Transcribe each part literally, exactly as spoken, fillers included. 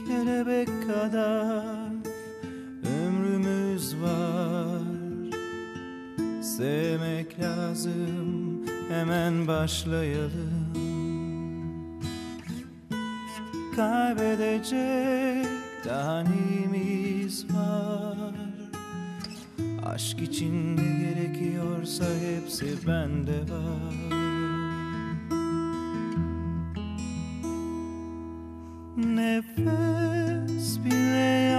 kelebek kadar ömrümüz var. Sevmek lazım, hemen başlayalım. Kaybedecek daha neyimiz var? Aşk için ne gerekiyorsa hepsi bende var. Nefes bile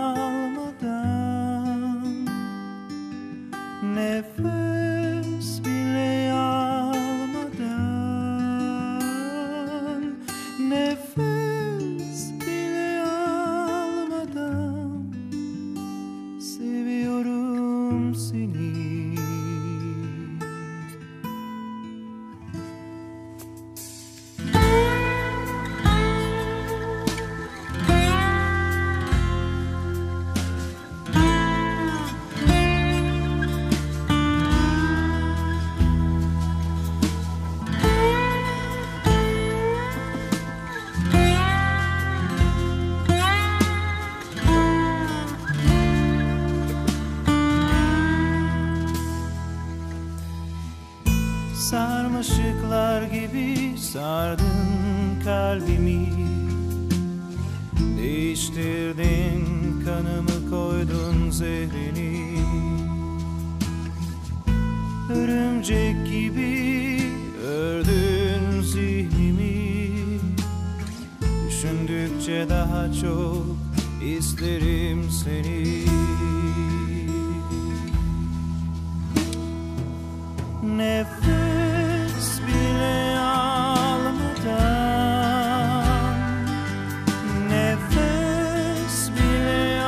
almadan, nefes bile almadan, nefes bile almadan seviyorum seni. Sarmaşıklar gibi sardın kalbimi, değiştirdin kanımı, koydun zehrini. Örümcek gibi ördün zihnimi, düşündükçe daha çok isterim seni. Nefes bile almadan, nefes bile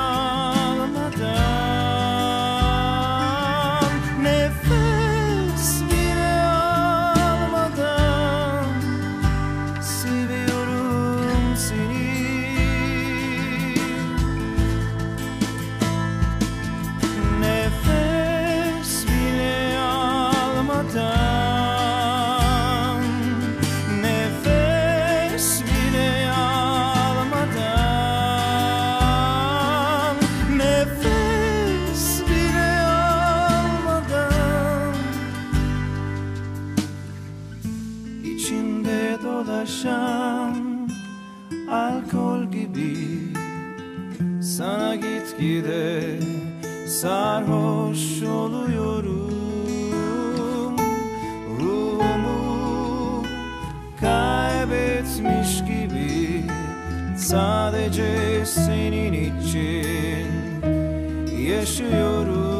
almadan, nefes bile almadan seviyorum seni. Nefes bile almadan, nefes bile almadan, nefes bile almadan İçimde dolaşan alkol gibi sana gitgide sarhoş oluyorum. Ruhumu kaybetmiş gibi sadece senin için yaşıyorum.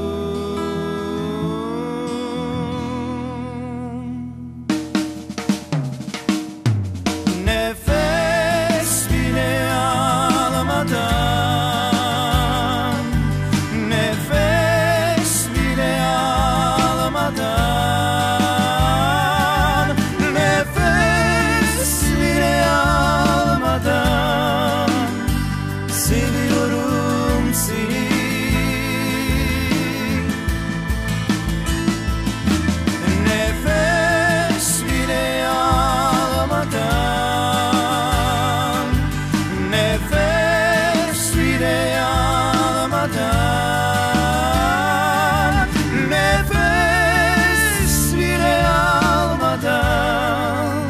Nefes bile almadan, nefes bile almadan, nefes bile almadan seviyorum seni. Nefes bile almadan, nefes bile almadan, nefes bile almadan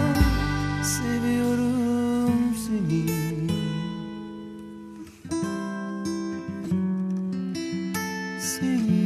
seviyorum seni. Seni